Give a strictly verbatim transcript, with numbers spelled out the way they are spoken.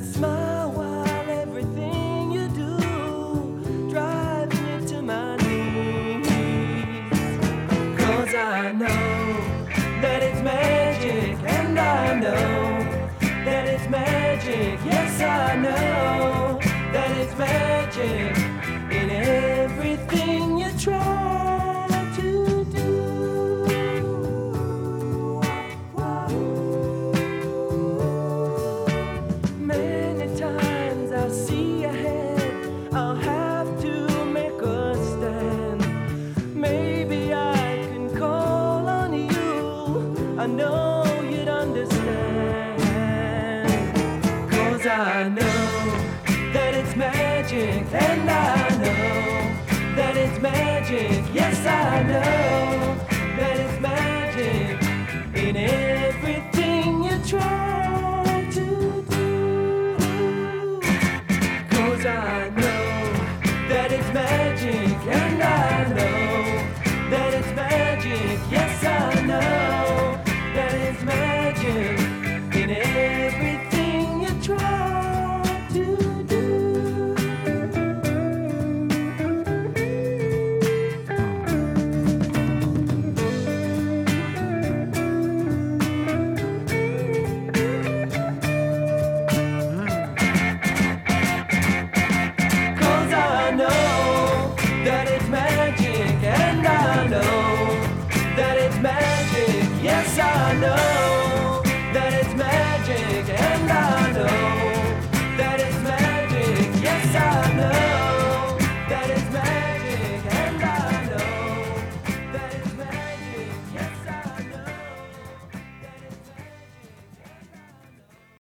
smile while everything you do drives me to my knees. 'Cause I know that it's magic, and I know that it's magic. Yes, I know that it's magic in everything you try to do. Many times I'll see ahead, I'll have to make a stand. Maybe I can call on you, I know you'd understand. 'Cause I know